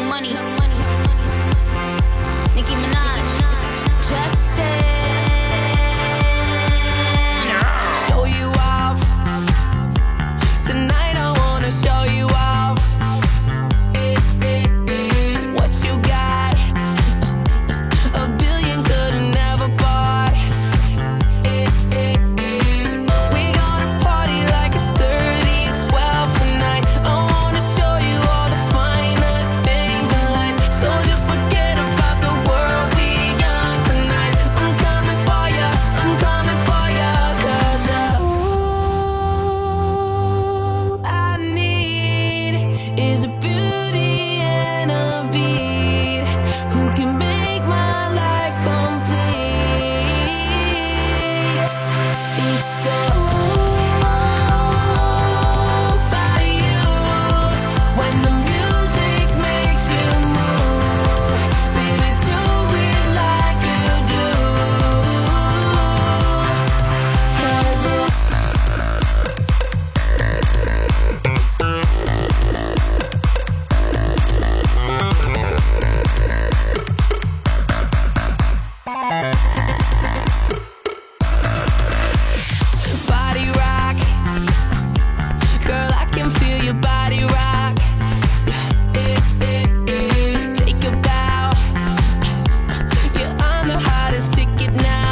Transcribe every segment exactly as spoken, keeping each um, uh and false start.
money. Nicki Minaj, Justin. Show you off. Tonight I wanna show you off. What you got? A billion could've never bought. We gonna party like it's thirty and twelve tonight. I wanna show you all the finer things in life. So just forget about the world, we young tonight. I'm coming for ya, I'm coming for ya. Cause all I need is a beauty and a beat who can make my life complete. It's all about you. When the music makes you move, baby, do it like you do. 'Cause body rock, girl, I can feel your body rock. Take a bow, you're on the hottest ticket now.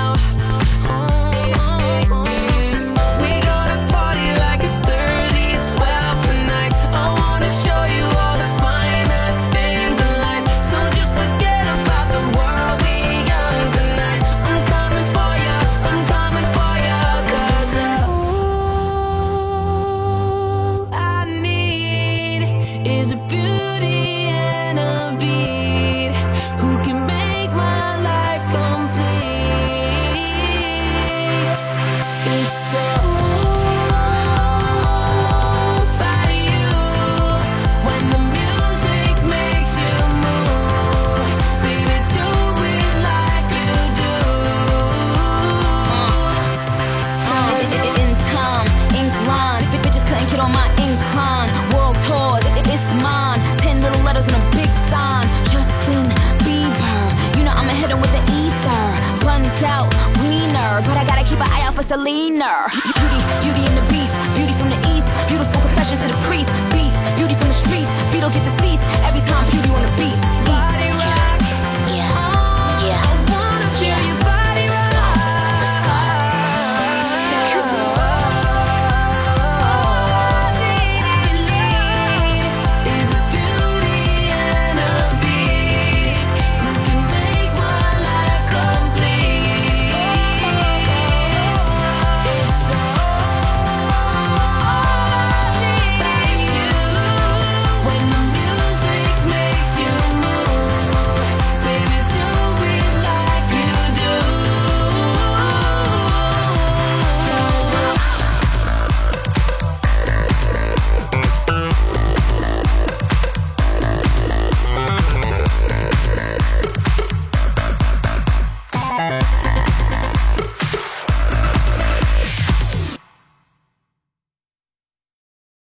We gonna party like it's thirty twelve tonight. I wanna show you all the finer things in life. So just forget about the world, we young tonight. I'm coming for ya, I'm coming for ya. 'Cause all I need is a beauty and a beat who can make my life complete. It's all about you. When the music makes you move, baby, do it like you do. In time, ink line. Bitches couldn't get on my incline. World tours, it- it's mine. Ten little letters and a big sign. Justin Bieber, you know I'ma hit him with the ether. Buns out, wiener, but I gotta keep an eye out for Selena. Beauty, beauty and the beast, beauty from the east. Beautiful confessions to the priest. Beast, beauty from the streets. Beetle get deceased.